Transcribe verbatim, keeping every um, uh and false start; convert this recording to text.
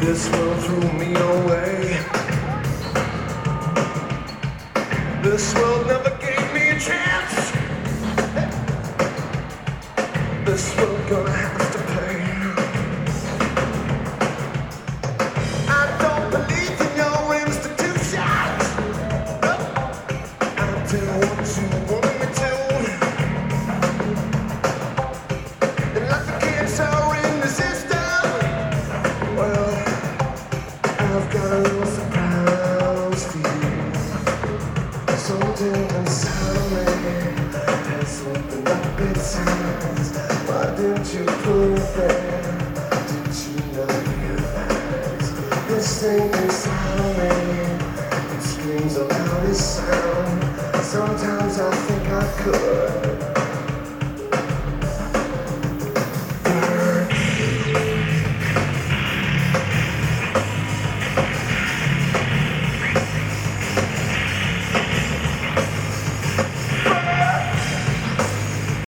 This world threw me away. This world never gave me a chance. This world gonna have to pay. I don't believe in your institutions. No. I did what you wanted me to. And like the kids are in the system, well, I've got a little surprise for you. Something inside of me has something up its hands. Why didn't you put it there? Didn't you not realize this thing inside of me? It screams the loudest sound. Sometimes I think I could